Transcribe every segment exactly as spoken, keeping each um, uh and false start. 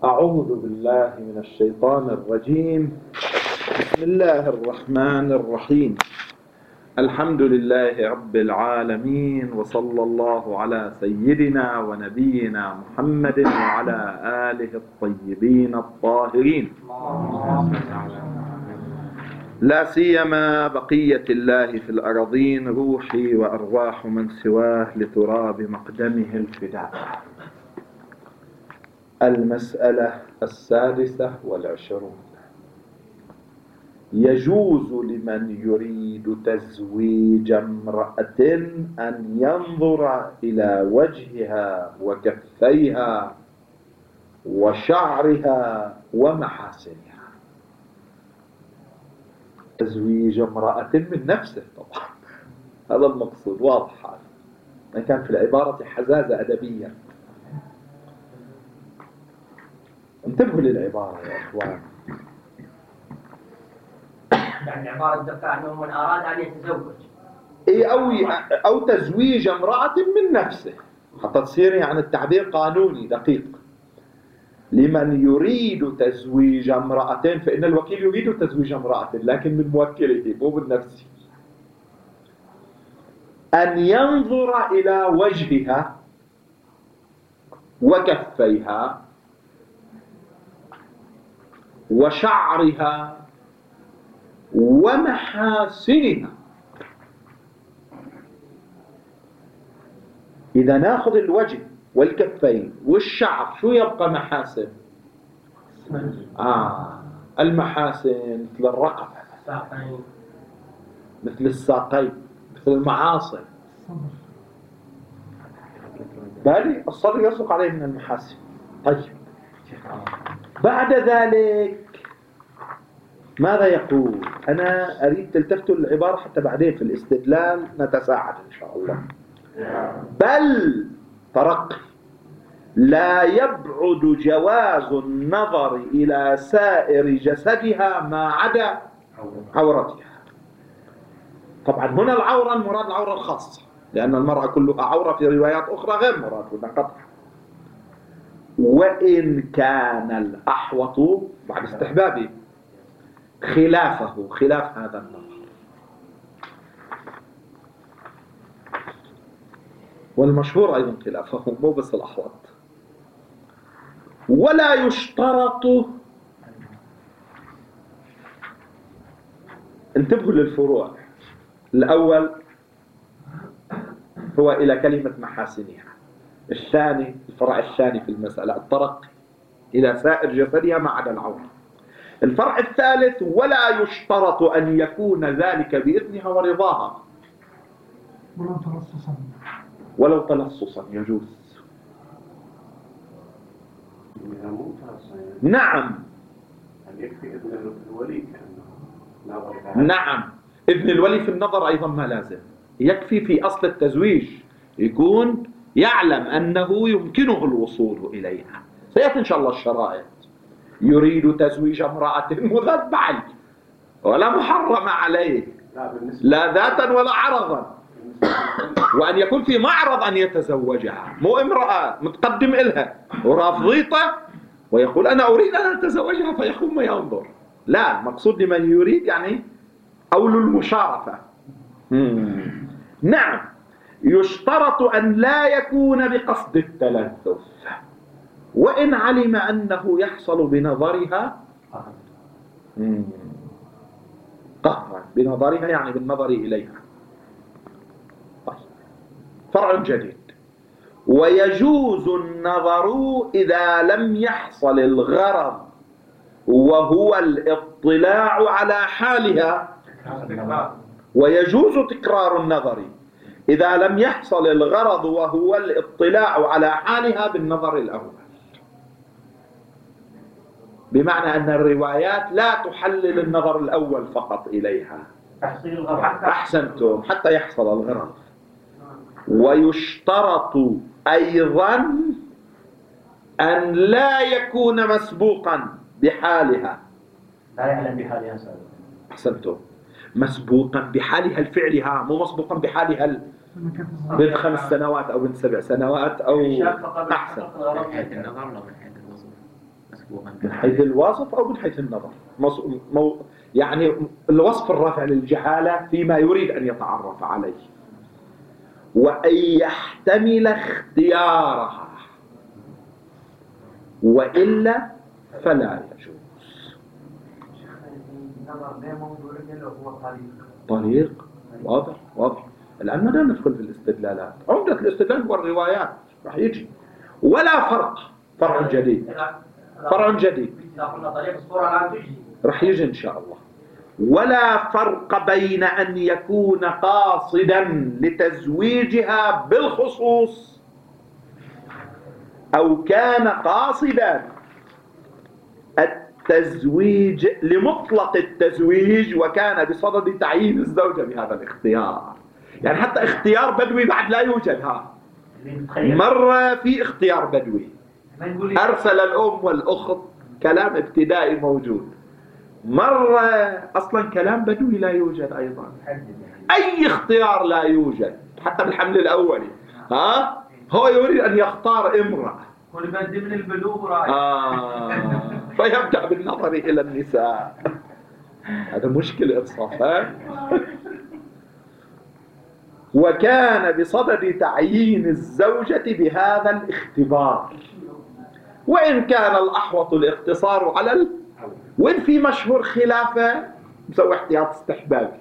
أعوذ بالله من الشيطان الرجيم. بسم الله الرحمن الرحيم. الحمد لله رب العالمين، وصلى الله على سيدنا ونبينا محمد وعلى آله الطيبين الطاهرين، لا سيما بقية الله في الأراضين، روحي وأرواح من سواه لتراب مقدمه الفداء. المسألة السادسة والعشرون: يجوز لمن يريد تزويج امرأة أن ينظر إلى وجهها وكفيها وشعرها ومحاسنها. تزويج امرأة من نفسه طبعا، هذا المقصود، واضح. هذا كان في العبارة حزازة أدبية. انتبهوا للعبارة يا إخوان. يعني عبارة دفع أنه من أراد أن يتزوج إيه أو أو تزويج امرأة من نفسه، حتى تصير يعني التعبير قانوني دقيق. لمن يريد تزويج امرأة، فإن الوكيل يريد تزويج امرأة لكن من موكله مو من نفسه، أن ينظر إلى وجهها وكفيها وشعرها ومحاسنها. إذا ناخذ الوجه والكفين والشعر، شو يبقى محاسن؟ آه المحاسن مثل الرقبة، مثل الساقين، مثل المعاصي. بالي الصدر يصدق عليه من المحاسن. طيب، بعد ذلك ماذا يقول؟ أنا أريد تلتفتوا العبارة حتى بعدين في الاستدلال نتساعد إن شاء الله. بل ترقي: لا يبعد جواز النظر إلى سائر جسدها ما عدا عورتها. طبعا هنا العورة المراد العورة الخاصة، لأن المرأة كلها عورة في روايات أخرى غير مراد هنا قطع. وإن كان الأحوط بعد استحبابه خلافه، خلاف هذا النظر. والمشهور أيضا خلافه، مو بس الأحوط. ولا يشترط، انتبهوا للفروع. الأول هو إلى كلمة محاسنها. الثاني، الفرع الثاني في المسألة، الترقي إلى سائر جسدها ما عدا العورة. الفرع الثالث: ولا يشترط أن يكون ذلك بإذنها ورضاها، ولو تلصصا ولو تلصصا يجوز. نعم يكفي إذن الولي. نعم، إذن الولي في النظر أيضا ما لازم، يكفي في أصل التزويج يكون يعلم أنه يمكنه الوصول إليها. سيأتي إن شاء الله الشرائط. يريد تزويج امرأة مذبعا ولا محرم عليه، لا ذاتا ولا عرضا، وأن يكون في معرض أن يتزوجها، مو امرأة متقدم إلها ورافضيته ويقول أنا أريد أن أتزوجها فيقوم ينظر. لا، مقصود لمن يريد يعني أول المشارفة. مم. نعم، يشترط أن لا يكون بقصد التلذذ، وإن علم أنه يحصل بنظرها قهرا، بنظرها يعني بالنظر إليها. طيب، فرع جديد: ويجوز النظر إذا لم يحصل الغرض وهو الاطلاع على حالها. ويجوز تكرار النظر إذا لم يحصل الغرض وهو الاطلاع على حالها بالنظر الأول. بمعنى أن الروايات لا تحلل النظر الأول فقط إليها، أحسنتم، حتى يحصل الغرض. ويشترط أيضا أن لا يكون مسبوقا بحالها، لا يعلم بحالها سابقا. أحسنتم، مسبوقا بحالها الفعلها، مو مسبوقا بحالها بين خمس سنوات أو بين سبع سنوات أو أحسن. من حيث الوصف أو من حيث النظر. مو يعني الوصف الرافع للجهالة فيما يريد أن يتعرف عليه، وأن يحتمل اختيارها، وإلا فلا يجوز. طريق واضح واضح. الآن ما ندخل في الاستدلالات، عمدة الاستدلال هو الروايات راح يجي. ولا فرق، فرع جديد، فرع جديد راح يجي إن شاء الله. ولا فرق بين أن يكون قاصدا لتزويجها بالخصوص أو كان قاصدا التزويج لمطلق التزويج وكان بصدد تعيين الزوجة بهذا الاختيار. يعني حتى اختيار بدوي بعد لا يوجد. ها مرة في اختيار بدوي أرسل الأم والأخت، كلام ابتدائي موجود. مرة أصلا كلام بدوي لا يوجد أيضا، أي اختيار لا يوجد حتى بالحمل الأولي. ها هو يريد أن يختار امرأة من البلوغ آه فيبدأ بالنظر إلى النساء. هذا مشكلة إنصاف. وكان بصدد تعيين الزوجة بهذا الاختبار، وإن كان الأحوط الاقتصار على ال... وإن في مشهور خلافة مسوي احتياط استحبابي.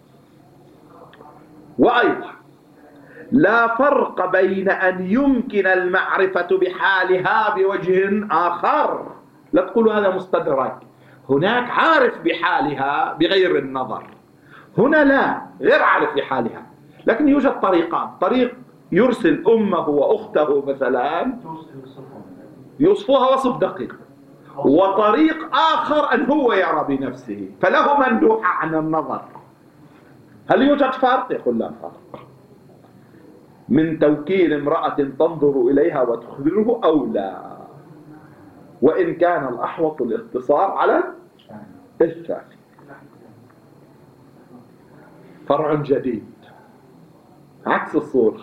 وأيضا لا فرق بين أن يمكن المعرفة بحالها بوجه آخر. لا تقولوا هذا مستدرك، هناك عارف بحالها بغير النظر، هنا لا، غير عارف بحالها. لكن يوجد طريقان، طريق يرسل أمه وأخته مثلا يوصفوها وصف دقيق، وطريق آخر أن هو يرى بنفسه فله مندوحة عن النظر. هل يوجد فرق؟ يقول لا فرق. من توكيل امرأة تنظر إليها وتخبره أو لا، وإن كان الأحوط الاقتصار على الثاني. فرع جديد عكس الصور.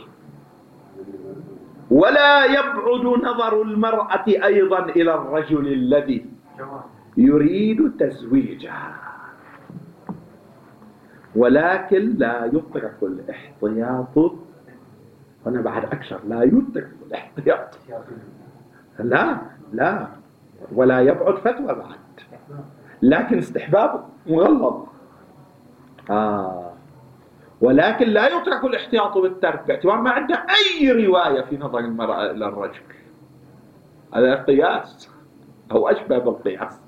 ولا يبعد نظر المرأة أيضا إلى الرجل الذي يريد تزويجها، ولكن لا يترك الاحتياط. هنا بعد أكثر، لا يترك الاحتياط، لا لا ولا يبعد فتوى بعد، لكن استحباب مغلظ. آه ولكن لا يترك الاحتياط بالترك باعتبار ما عنده أي رواية في نظر المرأة إلى الرجل. هذا قياس أو أشبه بالقياس.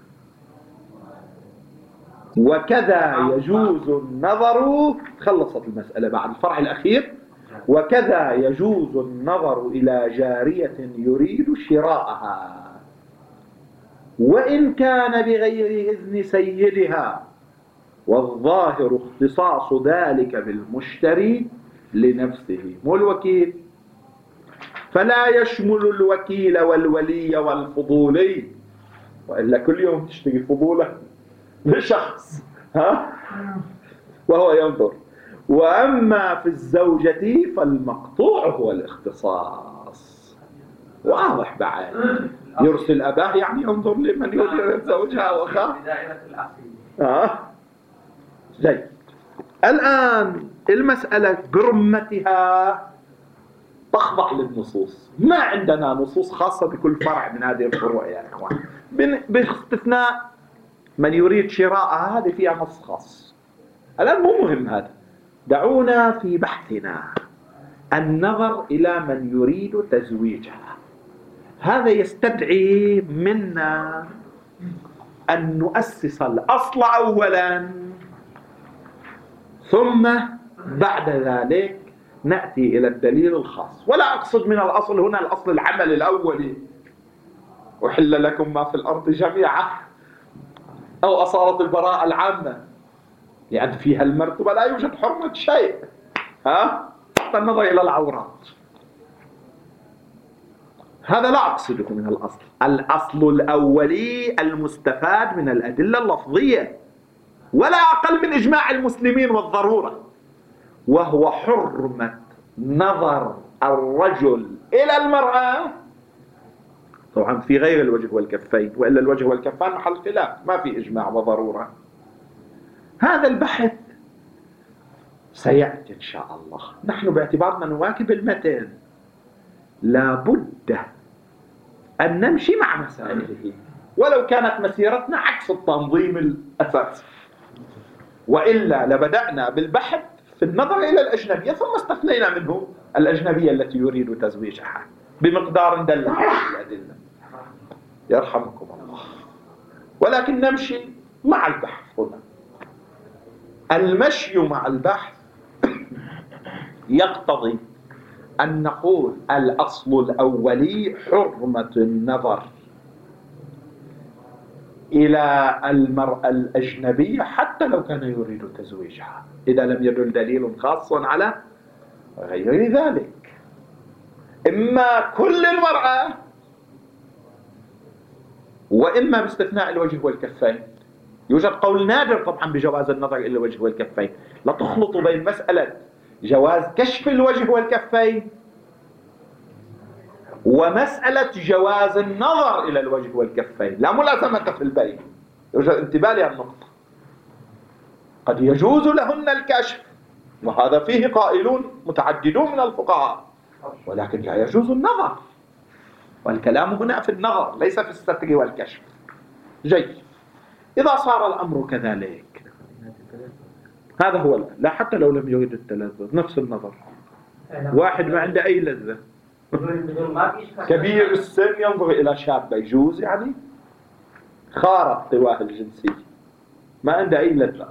وكذا يجوز النظر، خلصت المسألة بعد الفرع الأخير. وكذا يجوز النظر إلى جارية يريد شراءها وإن كان بغير إذن سيدها، والظاهر اختصاص ذلك بالمشتري لنفسه مو الوكيل، فلا يشمل الوكيل والولي والفضولي، وإلا كل يوم تشتري فضوله لشخص ها وهو ينظر. وأما في الزوجة فالمقطوع هو الاختصاص، واضح بعد. يرسل أباه يعني ينظر لمن يريد أن يتزوجها وخاف. آه زي الآن المسألة برمتها تخضع للنصوص. ما عندنا نصوص خاصة بكل فرع من هذه الفروع يا إخوان، باستثناء من يريد شراءها، هذه فيها نص خاص. الآن مو مهم هذا، دعونا في بحثنا النظر إلى من يريد تزويجها. هذا يستدعي منا أن نؤسس الأصل أولا، ثم بعد ذلك نأتي إلى الدليل الخاص. ولا أقصد من الأصل هنا الأصل العمل الأولي، أحل لكم ما في الأرض جميعا، أو أصالة البراءة العامة، لأن فيها المرتبة لا يوجد حرمة شيء، ها حتى النظر إلى العورات. هذا لا أقصده من الأصل. الأصل الأولي المستفاد من الأدلة اللفظية ولا أقل من إجماع المسلمين والضرورة، وهو حرمة نظر الرجل إلى المرأة طبعا في غير الوجه والكفين، وإلا الوجه والكفان محل خلاف، ما في إجماع وضرورة. هذا البحث سيأتي إن شاء الله. نحن باعتبارنا نواكب المتن لابد أن نمشي مع مسائله، ولو كانت مسيرتنا عكس التنظيم الأساسي، وإلا لبدأنا بالبحث في النظر إلى الأجنبية ثم استثنينا منه الأجنبية التي يريد تزويجها بمقدار دل على الأدلة. يرحمكم الله. ولكن نمشي مع البحث هنا. المشي مع البحث يقتضي أن نقول الأصل الأولي حرمة النظر إلى المرأة الأجنبية حتى لو كان يريد تزويجها، إذا لم يدل دليل خاص على غير ذلك. إما كل المرأة وإما باستثناء الوجه والكفين. يوجد قول نادر طبعا بجواز النظر إلى الوجه والكفين. لا تخلطوا بين مسألة جواز كشف الوجه والكفين ومسألة جواز النظر إلى الوجه والكفين، لا ملازمة في البين. يوجد انتباه لهذه النقطة. قد يجوز لهن الكشف، وهذا فيه قائلون متعددون من الفقهاء، ولكن لا يجوز النظر، والكلام هنا في النظر ليس في الستر والكشف. جيد. إذا صار الأمر كذلك، هذا هو. لا، حتى لو لم يريد التلذذ نفس النظر. واحد ما عنده أي لذة، كبير السن ينظر إلى شاب يجوز، يعني خارق قواه الجنسية، ما عنده أي لذة.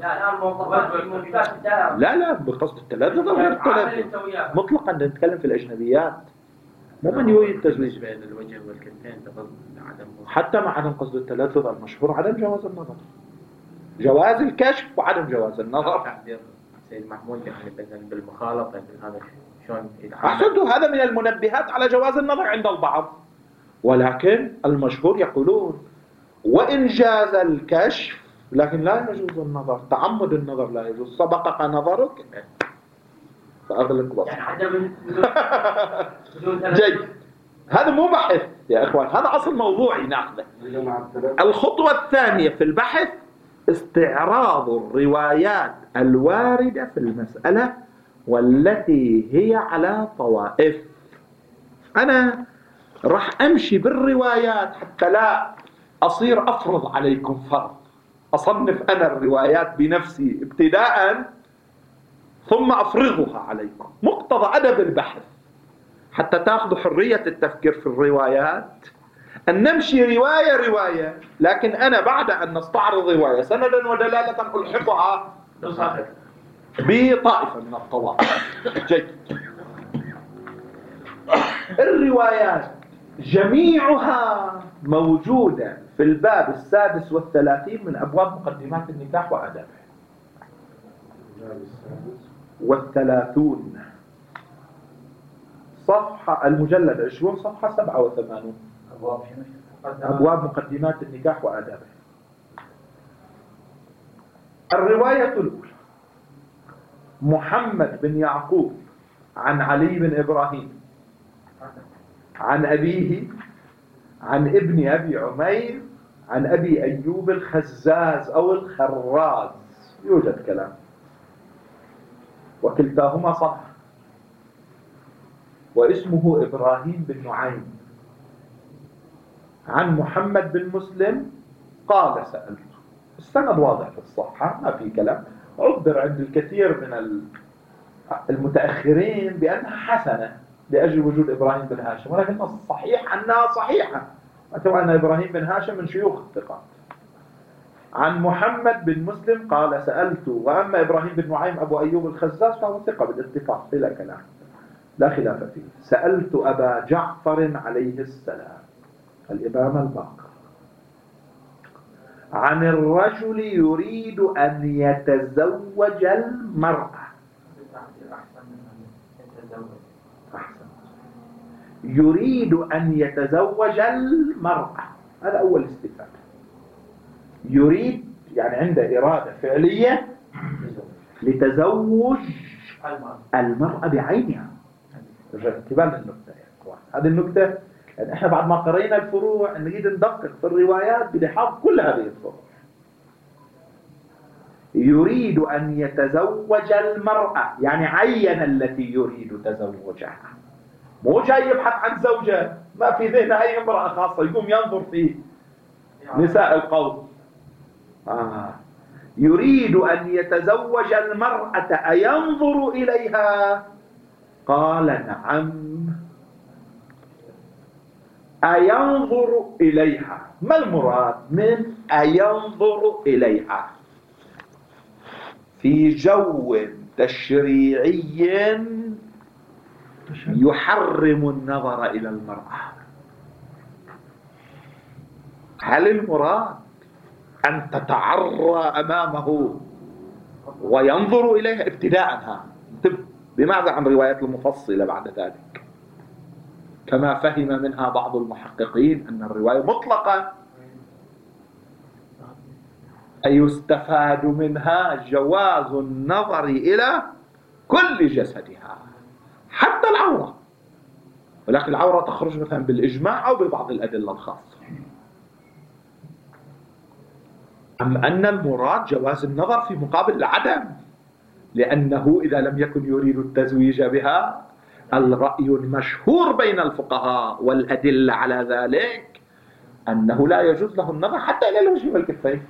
لا لا بقصد التلذذ أو غير التلذذ مطلقا. نتكلم في الأجنبيات، مو من يريد التزويج. بين الوجه والكفين عدم، حتى مع عدم قصد التلذذ المشهور عدم جواز النظر، جواز الكشف وعدم جواز النظر. تعبير سيد محمود يعني مثلا بالمخالطة هذا شلون؟ أحسنتوا، هذا من المنبهات على جواز النظر عند البعض، ولكن المشهور يقولون وإن جاز الكشف لكن لا يجوز النظر. تعمد النظر لا يجوز. سبقك نظرك فأغلق بصرك. يعني حتى بدون جيد. هذا مو بحث يا إخوان، هذا أصل موضوعي ناخذه. الخطوة الثانية في البحث استعراض الروايات الواردة في المسألة والتي هي على طوائف. أنا راح أمشي بالروايات حتى لا أصير أفرض عليكم فرض، أصنف أنا الروايات بنفسي ابتداء ثم أفرغها عليكم. مقتضى أدب البحث حتى تأخذوا حرية التفكير في الروايات أن نمشي رواية رواية، لكن أنا بعد أن نستعرض رواية سندا ودلالة ألحقها بطائفة من الطوائف. جيد. الروايات جميعها موجودة في الباب السادس والثلاثين من أبواب مقدمات النكاح وآدابه. والثلاثون صفحة، المجلد عشرون صفحة سبعة وثمانون. أبواب مقدمات النكاح وآدابه. الرواية الأولى: محمد بن يعقوب عن علي بن إبراهيم عن أبيه عن ابن أبي عمير عن أبي أيوب الخزاز أو الخراز، يوجد كلام، وكلتاهما صح، واسمه إبراهيم بن نعيم. عن محمد بن مسلم قال سألته. السند واضح في الصحة، ما في كلام. عبر عند الكثير من المتأخرين بأنها حسنة لأجل وجود إبراهيم بن هاشم، ولكن الصحيح أنها صحيحة، أتوا أن إبراهيم بن هاشم من شيوخ الثقات. عن محمد بن مسلم قال سألته. وأما إبراهيم بن نعيم أبو أيوب الخزاز فهو ثقة بالاتفاق بلا كلام، لا خلاف فيه. سألت أبا جعفر عليه السلام الإمام الباقر عن الرجل يريد أن يتزوج المرأة. أحسن. يريد أن يتزوج المرأة، هذا أول استفادة. يريد يعني عنده إرادة فعلية لتزوج المرأة بعينها. انتباه للنقطة يا إخوان، هذه النقطة يعني احنا بعد ما قرينا الفروع نريد ندقق في الروايات بلحاظ كل هذه الفروع. يريد أن يتزوج المرأة، يعني عين التي يريد تزوجها، مو جاي يبحث عن زوجة ما في ذهنه أي امرأة خاصة يقوم ينظر في نساء القوم. آه. يريد أن يتزوج المرأة أينظر إليها؟ قال نعم. أينظر إليها، ما المراد من أينظر إليها؟ في جو تشريعي يحرم النظر إلى المرأة. هل المراد أن تتعرى أمامه وينظر إليها ابتداء؟ بماذا عن روايات المفصلة بعد ذلك؟ كما فهم منها بعض المحققين أن الرواية مطلقة، أي يستفاد منها جواز النظر إلى كل جسدها حتى العورة، ولكن العورة تخرج مثلا بالإجماع أو ببعض الأدلة الخاصة. أم أن المراد جواز النظر في مقابل العدم، لأنه إذا لم يكن يريد التزويج بها، الرأي المشهور بين الفقهاء والأدلة على ذلك أنه لا يجوز له النظر حتى إلى الوجه والكفين،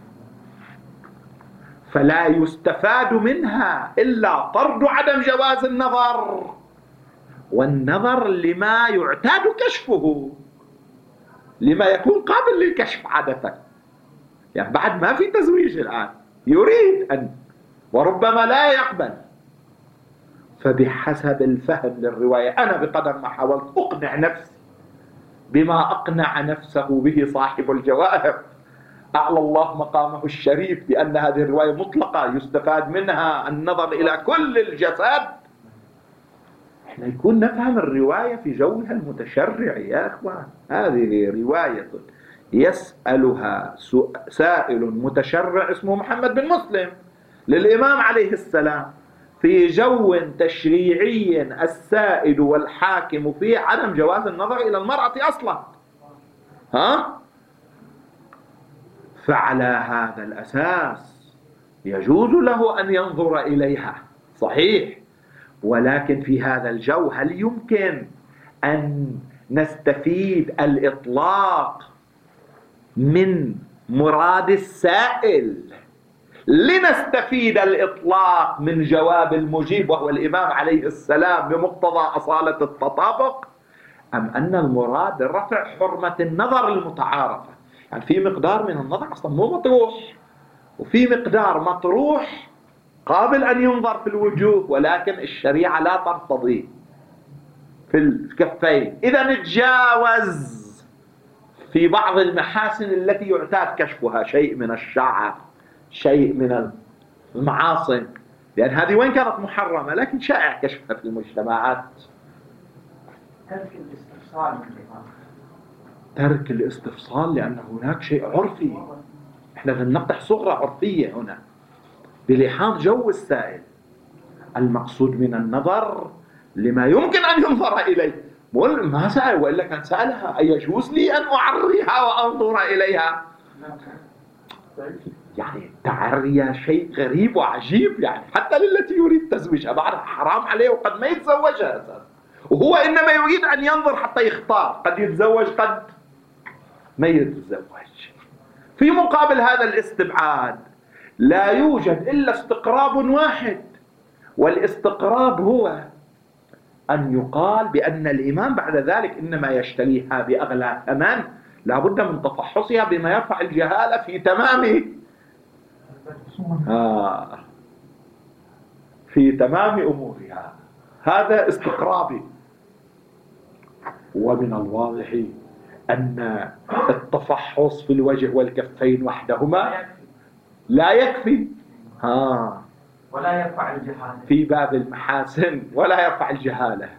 فلا يستفاد منها إلا طرد عدم جواز النظر، والنظر لما يعتاد كشفه، لما يكون قابل للكشف عادة. يعني بعد ما في تزويج الآن يريد أن، وربما لا يقبل. فبحسب الفهم للرواية، أنا بقدر ما حاولت أقنع نفسي بما أقنع نفسه به صاحب الجواهر أعلى الله مقامه الشريف بأن هذه الرواية مطلقة يستفاد منها النظر إلى كل الجسد، احنا يكون نفهم الرواية في جوها المتشرع. يا أخوان، هذه رواية يسألها سائل متشرع اسمه محمد بن مسلم للإمام عليه السلام في جو تشريعي السائل والحاكم فيه عدم جواز النظر إلى المرأة أصلا. ها؟ فعلى هذا الأساس يجوز له أن ينظر إليها، صحيح، ولكن في هذا الجو هل يمكن أن نستفيد الإطلاق من مراد السائل لنستفيد الإطلاق من جواب المجيب وهو الإمام عليه السلام بمقتضى أصالة التطابق؟ أم أن المراد رفع حرمة النظر المتعارفة؟ يعني في مقدار من النظر أصلا مو مطروح، وفي مقدار مطروح قابل أن ينظر في الوجوه، ولكن الشريعة لا ترتضي في الكفين. إذا نتجاوز في بعض المحاسن التي يعتاد كشفها، شيء من الشعر، شيء من المعاصم، لأن هذه وين كانت محرمة لكن شائع كشفها في المجتمعات. ترك الاستفصال، ترك الاستفصال لأن هناك شيء عرفي، احنا نقطع صغرى عرفية هنا بلحاظ جو السائل. المقصود من النظر لما يمكن أن ينظر إليه، ما سأل وإلا كان سألها أيجوز لي أن أعريها وأنظر إليها؟ يعني تعري شيء غريب وعجيب، يعني حتى للتي يريد تزويجها بعد حرام عليه وقد ما يتزوجها أساسا، وهو إنما يريد أن ينظر حتى يختار، قد يتزوج قد ما يتزوج. في مقابل هذا الاستبعاد لا يوجد إلا استقراب واحد، والاستقراب هو أن يقال بأن الإمام بعد ذلك إنما يشتريها بأغلى ثمن، لا بد من تفحصها بما يرفع الجهالة في تمام آه في تمام أمورها. هذا استقرابي. ومن الواضح أن التفحص في الوجه والكفين وحدهما لا يكفي، ها ولا يرفع الجهالة في باب المحاسن، ولا يرفع الجهالة.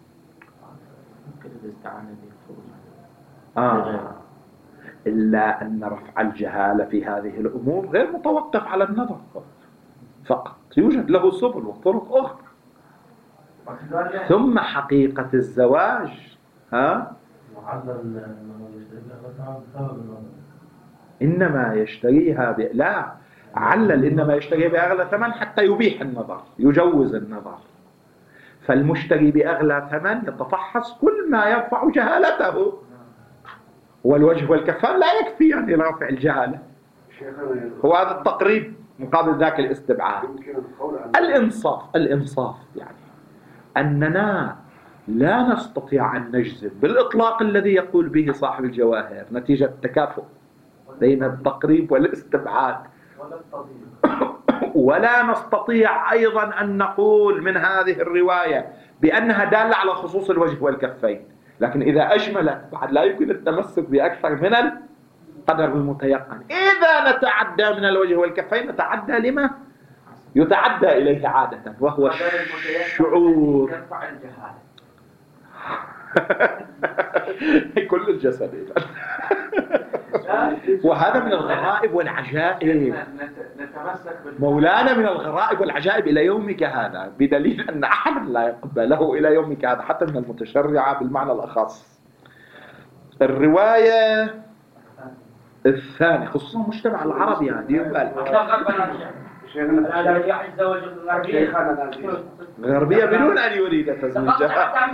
آه. إلا أن رفع الجهالة في هذه الأمور غير متوقف على النظر فقط، يوجد له سبل وطرق أخرى. ثم حقيقة الزواج ها إنما يشتريها ب... لا علل إنما يشتريها بأغلى ثمن حتى يبيح النظر، يجوز النظر. فالمشتري بأغلى ثمن يتفحص كل ما يرفع جهالته، والوجه والكفان لا يكفي يعني لرفع الجهالة. هو هذا التقريب مقابل ذاك الاستبعاد. الإنصاف الإنصاف يعني أننا لا نستطيع أن نجزم بالإطلاق الذي يقول به صاحب الجواهر نتيجة تكافؤ بين التقريب والاستبعاد، ولا نستطيع أيضا أن نقول من هذه الرواية بأنها دالة على خصوص الوجه والكفين. لكن إذا أجملت بعد لا يمكن التمسك بأكثر من القدر المتيقن. إذا نتعدى من الوجه والكفين نتعدى لما يتعدى إليه عادة، وهو الشعور. كل الجسد إذا. وهذا من الغرائب والعجائب مولانا، من الغرائب والعجائب إلى يومك هذا، بدليل أن أحد لا يقبله إلى يومك هذا حتى من المتشرعة بالمعنى الأخص. الرواية الثانية خصوصا المجتمع العربي هذه غربية بدون أن يريد تزويجها.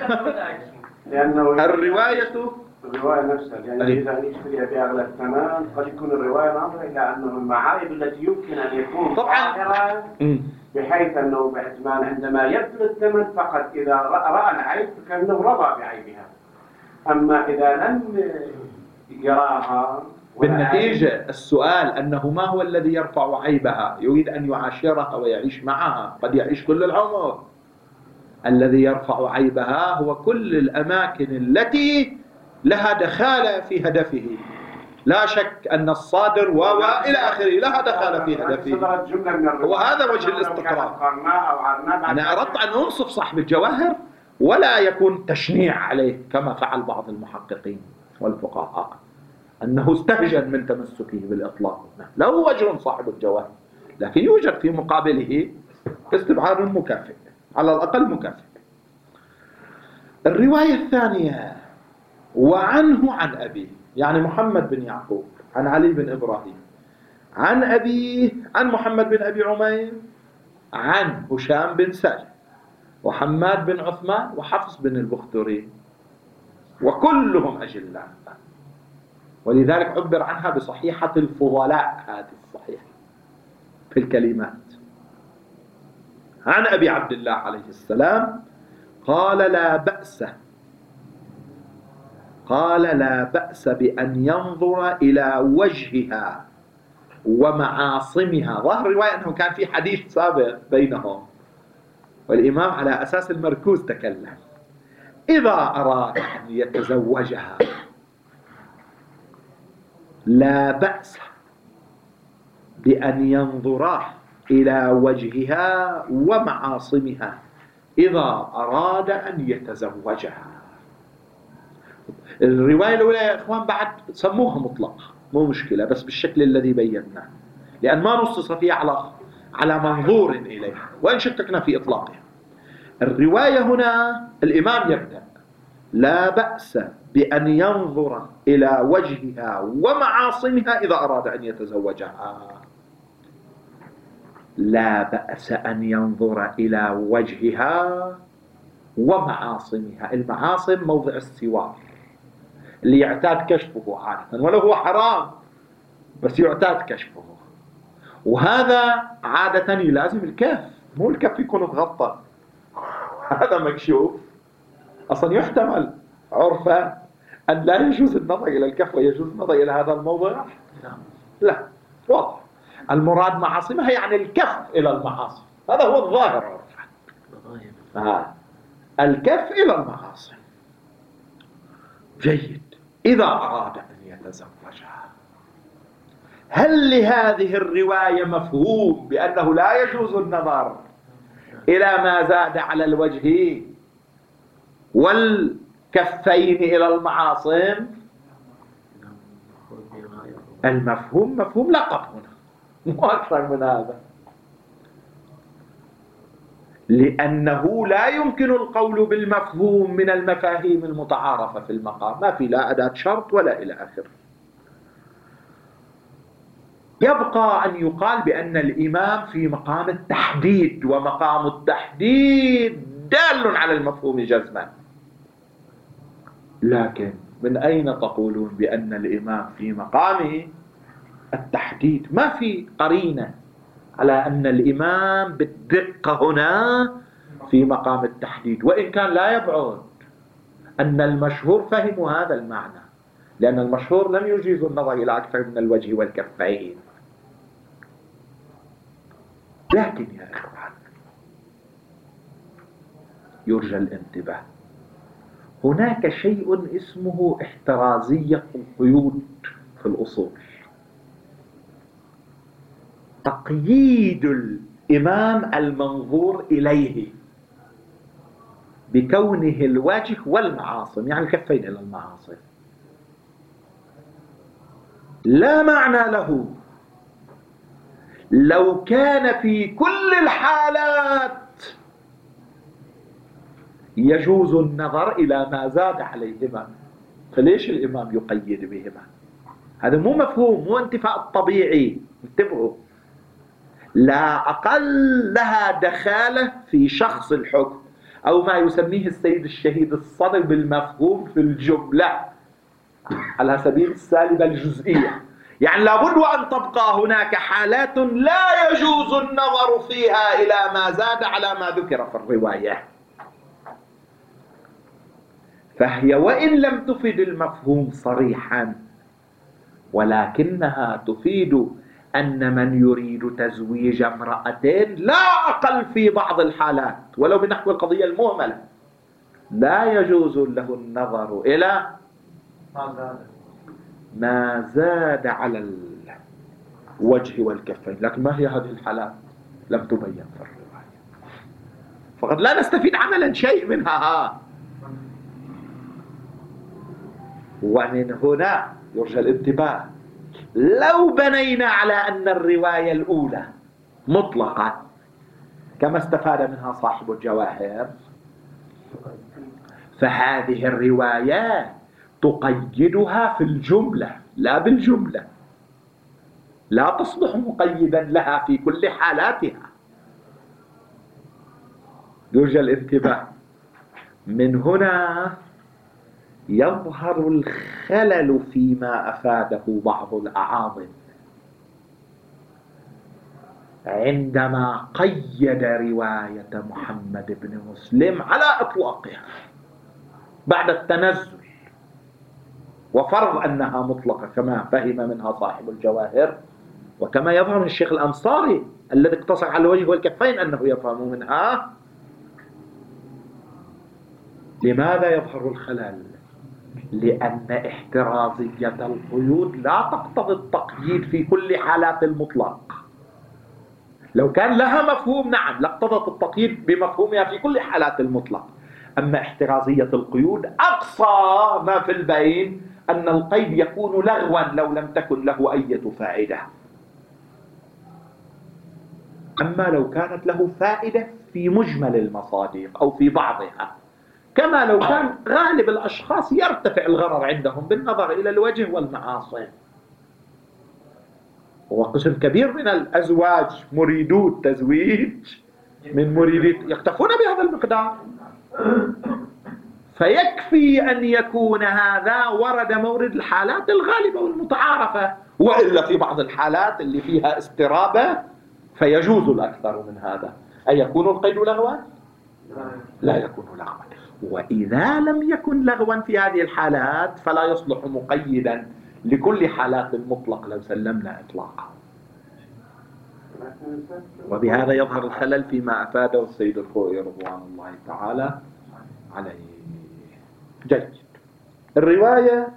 الرواية الرواية نفسها يعني إذا يشتريها بأغلى الثمن قد يكون الرواية ناظرة إلى أنه المعايب التي يمكن أن يكون ظاهرا، بحيث أنه باحتمال عندما يبذل الثمن فقط إذا رأى العيب فكأنه رضى بعيبها، أما إذا لم يراها بالنتيجة السؤال أنه ما هو الذي يرفع عيبها؟ يريد أن يعاشرها ويعيش معها، قد يعيش كل العمر. الذي يرفع عيبها هو كل الأماكن التي لها دخالة في هدفه. لا شك أن الصادر و إلى آخره لها دخالة في هدفه، وهذا وجه الاستقرار. أنا أردت أن أنصف صاحب الجواهر ولا يكون تشنيع عليه كما فعل بعض المحققين والفقهاء، أنه استهجن من تمسكه بالإطلاق. له وجه صاحب الجواهر، لكن يوجد في مقابله استبعاد مكافئ، على الأقل مكافئ. الرواية الثانية وعنه عن أبيه، يعني محمد بن يعقوب عن علي بن إبراهيم عن أبيه عن محمد بن أبي عمير عن هشام بن سالم وحماد بن عثمان وحفص بن البختري، وكلهم أجلاء، ولذلك عبر عنها بصحيحة الفضلاء. هذه الصحيحة في الكلمات. عن أبي عبد الله عليه السلام قال لا بأس قال لا بأس بأن ينظر إلى وجهها ومعاصمها. ظاهر الرواية أنه كان في حديث سابق بينهم، والإمام على أساس المركوز تكلم. إذا أراد أن يتزوجها لا بأس بأن ينظر إلى وجهها ومعاصمها إذا أراد أن يتزوجها. الرواية الأولى يا إخوان بعد سموها مطلقة، مو مشكلة، بس بالشكل الذي بيناه، لأن ما نصص فيها على على منظور إليها، وإن شككنا في إطلاقها. الرواية هنا الإمام يبدأ لا بأس بأن ينظر إلى وجهها ومعاصمها إذا أراد أن يتزوجها. لا بأس أن ينظر إلى وجهها ومعاصمها. المعاصم موضع السوار اللي يعتاد كشفه عادة، ولو هو حرام بس يعتاد كشفه، وهذا عادة يلازم الكف، مو الكف يكون مغطى، هذا مكشوف. أصلا يحتمل عرفا أن لا يجوز النظر إلى الكف ويجوز النظر إلى هذا الموضع. لا، واضح. المراد معاصمها يعني الكف إلى المعاصم، هذا هو الظاهر عرفا. آه. الكف إلى المعاصم. جيد. إذا أراد أن يتزوجها، هل لهذه الرواية مفهوم بأنه لا يجوز النظر إلى ما زاد على الوجه والكفين إلى المعاصم؟ المفهوم مفهوم لقب هنا، مو أكثر من هذا. لأنه لا يمكن القول بالمفهوم من المفاهيم المتعارفة في المقام، ما في لا أداة شرط ولا إلى آخره. يبقى أن يقال بأن الإمام في مقام التحديد، ومقام التحديد دال على المفهوم جزما. لكن من أين تقولون بأن الإمام في مقام التحديد؟ ما في قرينة على أن الإمام بالدقة هنا في مقام التحديد، وإن كان لا يبعد أن المشهور فهموا هذا المعنى، لأن المشهور لم يجيز النظر إلى أكثر من الوجه والكفين. لكن يا إخوان يرجى الانتباه، هناك شيء اسمه احترازية القيود في الأصول. تقييد الإمام المنظور إليه بكونه الوجه والمعاصم، يعني الكفين إلى المعاصم، لا معنى له لو كان في كل الحالات يجوز النظر إلى ما زاد عليهما. فليش الإمام يقيد بهما؟ هذا مو مفهوم، مو انتفاء الطبيعي. انتبهوا، لا أقل لها دخالة في شخص الحكم، أو ما يسميه السيد الشهيد الصدر بالمفهوم في الجملة على سبيل السالبة الجزئية. يعني لابد أن تبقى هناك حالات لا يجوز النظر فيها إلى ما زاد على ما ذكر في الرواية، فهي وإن لم تفيد المفهوم صريحا، ولكنها تفيد أن من يريد تزويج امرأتين لا أقل في بعض الحالات ولو بنحو القضية المهملة لا يجوز له النظر إلى ما زاد على الوجه والكفين. لكن ما هي هذه الحالات؟ لم تبين في الرواية، فقد لا نستفيد عملا شيء منها. ومن هنا يرجى الانتباه، لو بنينا على أن الرواية الأولى مطلقة كما استفاد منها صاحب الجواهر، فهذه الرواية تقيدها في الجملة لا بالجملة، لا تصبح مقيدا لها في كل حالاتها. يرجى الانتباه. من هنا يظهر الخلل فيما أفاده بعض الأعاظم عندما قيد رواية محمد بن مسلم على إطلاقها بعد التنزل وفرض أنها مطلقة كما فهم منها صاحب الجواهر، وكما يظهر من الشيخ الأنصاري الذي اقتصر على الوجه والكفين أنه يفهم منها. لماذا يظهر الخلل؟ لأن احترازية القيود لا تقتضي التقييد في كل حالات المطلق. لو كان لها مفهوم نعم لاقتضت التقييد بمفهومها في كل حالات المطلق، أما احترازية القيود أقصى ما في البين أن القيد يكون لغوا لو لم تكن له أي فائدة، أما لو كانت له فائدة في مجمل المصادق أو في بعضها، كما لو كان غالب الأشخاص يرتفع الغرر عندهم بالنظر إلى الوجه والمعاصم. وقسم كبير من الأزواج مريدو التزويج من مريدي يكتفون بهذا المقدار، فيكفي أن يكون هذا ورد مورد الحالات الغالبة والمتعارفة، وإلا في بعض الحالات اللي فيها استرابة فيجوز الأكثر من هذا. أيكون القيد لغوا؟ لا يكون لغوا. وإذا لم يكن لغوا في هذه الحالات فلا يصلح مقيدا لكل حالات المطلق لو سلمنا إطلاقا. وبهذا يظهر الخلل فيما أفاده السيد الخوئي رضوان الله تعالى عليه. جيد. الرواية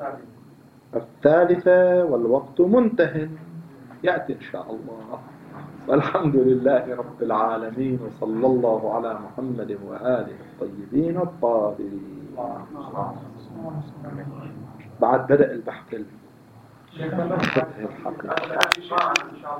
الثالثة والوقت منتهٍ، يأتي إن شاء الله. والحمد لله رب العالمين، وصلى الله على محمد وآله الطيبين الطاهرين. بعد بدأ البحث الفقهي الحقيقي.